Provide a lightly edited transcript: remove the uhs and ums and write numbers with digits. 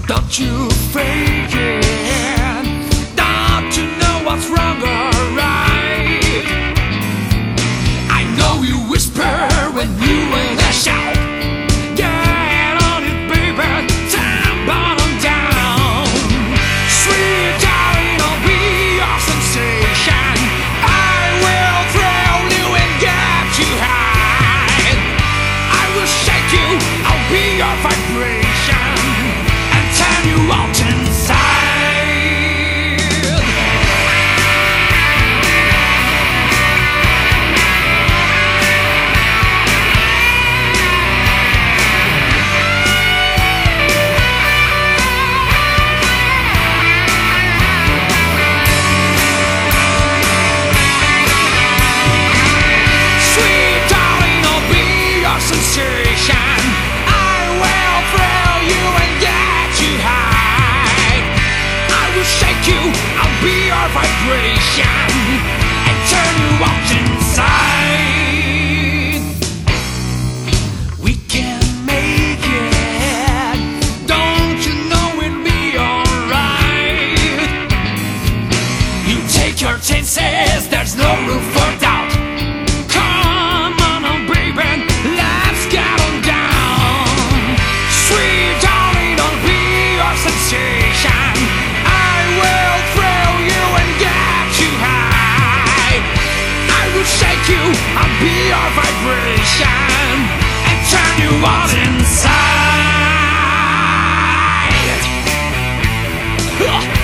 Don't you fake it. Don't you know what's wrong or right? I know you whisper when you wanna shout. Get on it, baby, time bottom down. Sweet darling, I'll be your sensation. I will thrill you and get you high. I will shake you, I'll be your vibration, and turn you on inside. Sweet darling, I'll be your sensation. I will thrill you and get you high. I will shake you, I'll be your vibration, and turn you on inside. We can make it. Don't you know it'll be alright? You take your chances, there's no room for doubt. Come on, oh baby, let's get on down. Sweet darling, I'll be your sensation. I will thrill you and get you high. I will shake you, I'll be your vibration, and turn you on inside.